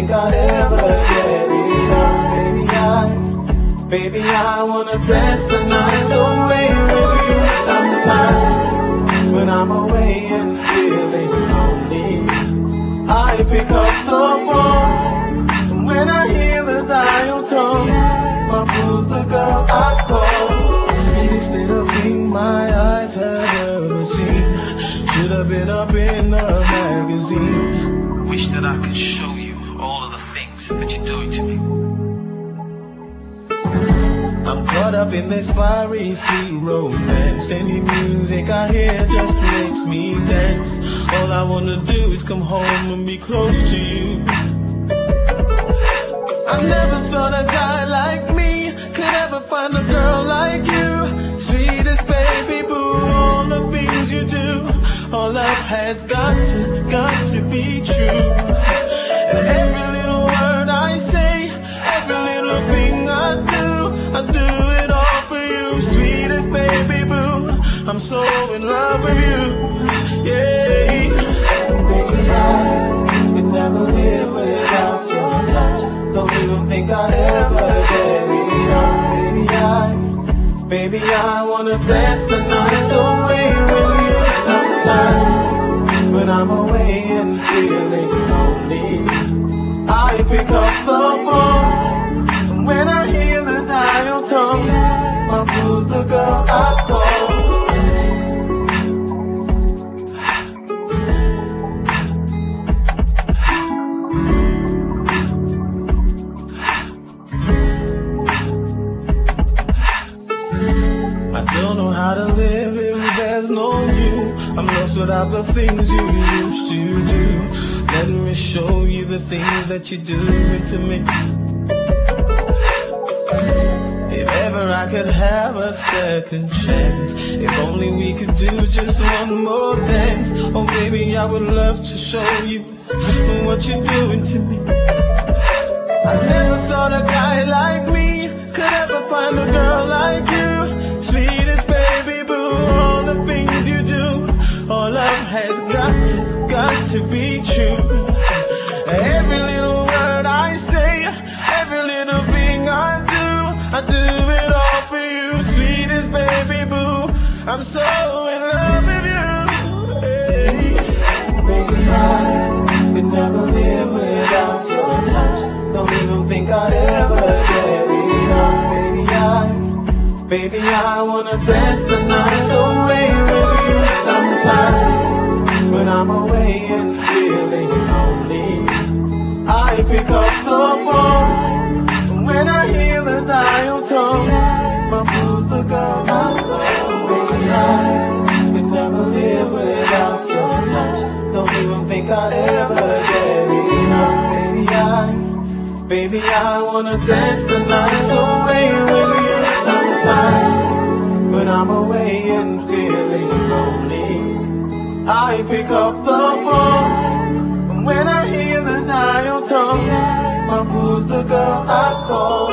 think I'd ever get it. Baby, I wanna dance the night away with you. Sometimes when I'm away and feeling lonely, I pick up the phone, and when I hear the dial tone, my blues the girl I call. The sweetest little thing my eyes have ever seen. Should have been up in the magazine. Wish that I could show you all of the things that you're doing to me. I'm caught up in this fiery, sweet romance. Any music I hear just makes me dance. All I wanna do is come home and be close to you. I never thought a guy like me could ever find a girl like you. Sweetest baby boo, all the things you do, all love has got to be true. And every little word I say, every little thing I do it all for you. Sweetest baby boo, I'm so in love with you, yeah. Baby, I could never live without your touch. Don't even think I'd ever get it. Baby, I wanna dance the night away with you. Sometimes when I'm away and feeling lonely, I pick up the phone, and when I hear the dial tone, my blues the girl I call. I don't know how to live if there's no you. I'm lost without the things you used to do. Let me show you the things that you're doing to me. If ever I could have a second chance, if only we could do just one more dance. Oh baby, I would love to show you what you're doing to me. I never thought a guy like me could ever find a girl like you. Sweetest baby boo, all the things you do, all love has got to be true. Every little word I say, every little thing I do it all for you. Sweetest baby boo, I'm so in love with you, hey. Baby, I could never live without your touch. Don't even think I'd ever get it. Baby, I wanna dance the night away with you. Sometimes when I'm away and feeling lonely, I pick up the phone, and when I hear the dial tone, my blues the girl I call. Baby, I could never live without your touch. Don't even think I'd ever get it. Baby, I wanna dance the night away with you. Sometimes when I'm away and feeling lonely, I pick up the phone, and when I hear the dial tone, my boo's the girl I call.